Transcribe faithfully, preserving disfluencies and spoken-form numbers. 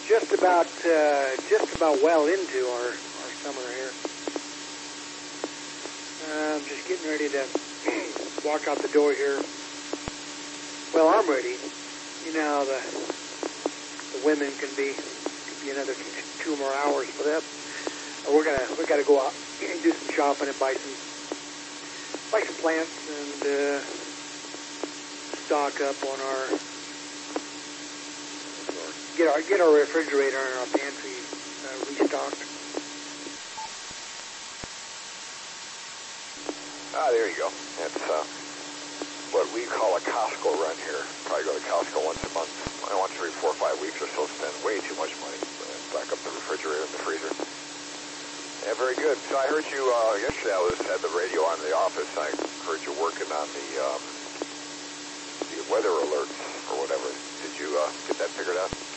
just about uh, just about well into our, our summer here. Uh, I'm just getting ready to walk out the door here. Well, I'm ready. You know how the the women can be could be another two more hours for that. Uh, we're gonna we gotta go out and do some shopping and buy some buy some plants and uh, stock up on our get our get our refrigerator and our pantry uh, restocked. Ah, there you go. That's uh, what we call a Costco run here. Probably go to Costco once a month. I once every four or five weeks or so. Spend way too much money. Stock up the refrigerator and the freezer. Yeah, very good. So I heard you uh, yesterday. I was at the radio on in the office. I heard you working on the um, the weather alerts or whatever. Did you uh, get that figured out?